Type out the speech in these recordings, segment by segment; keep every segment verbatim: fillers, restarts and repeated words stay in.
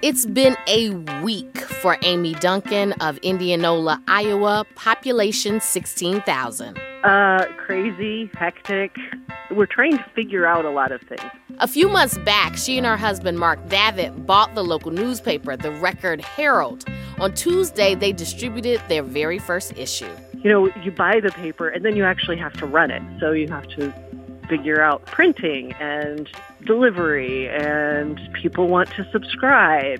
It's been a week for Amy Duncan of Indianola, Iowa, population sixteen thousand. Uh, crazy, hectic. We're trying to figure out a lot of things. A few months back, she and her husband, Mark Davitt, bought the local newspaper, the Record Herald. On Tuesday, they distributed their very first issue. You know, you buy the paper and then you actually have to run it. So you have to figure out printing and delivery, and people want to subscribe.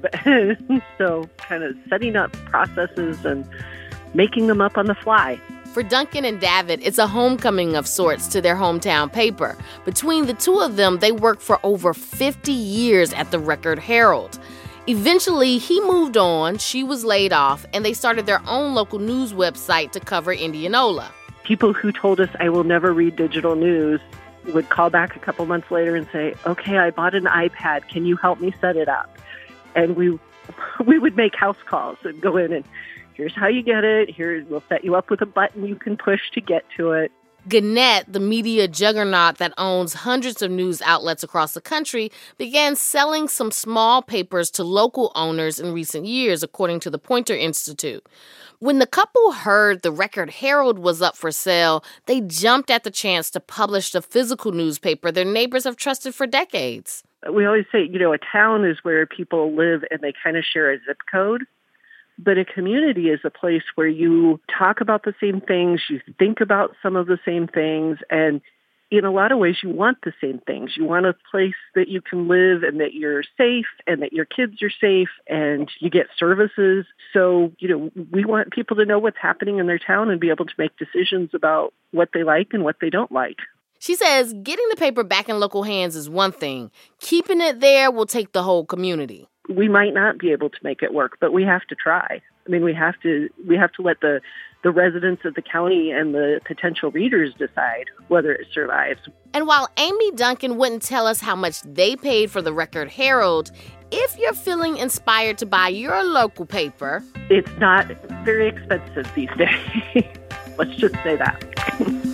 So kind of setting up processes and making them up on the fly. For Duncan and Davitt, it's a homecoming of sorts to their hometown paper. Between the two of them, they worked for over fifty years at the Record Herald. Eventually, he moved on, she was laid off, and they started their own local news website to cover Indianola. People who told us, I will never read digital news, would call back a couple months later and say, okay, I bought an iPad. Can you help me set it up? And we we would make house calls and go in and, here's how you get it. Here, we'll set you up with a button you can push to get to it. Gannett, the media juggernaut that owns hundreds of news outlets across the country, began selling some small papers to local owners in recent years, according to the Poynter Institute. When the couple heard the Record Herald was up for sale, they jumped at the chance to publish the physical newspaper their neighbors have trusted for decades. We always say, you know, a town is where people live and they kind of share a zip code. But a community is a place where you talk about the same things, you think about some of the same things, and in a lot of ways you want the same things. You want a place that you can live and that you're safe and that your kids are safe and you get services. So, you know, we want people to know what's happening in their town and be able to make decisions about what they like and what they don't like. She says getting the paper back in local hands is one thing. Keeping it there will take the whole community. We might not be able to make it work, but we have to try. I mean, we have to we have to let the, the residents of the county and the potential readers decide whether it survives. And while Amy Duncan wouldn't tell us how much they paid for the Record Herald, if you're feeling inspired to buy your local paper, it's not very expensive these days. Let's just say that.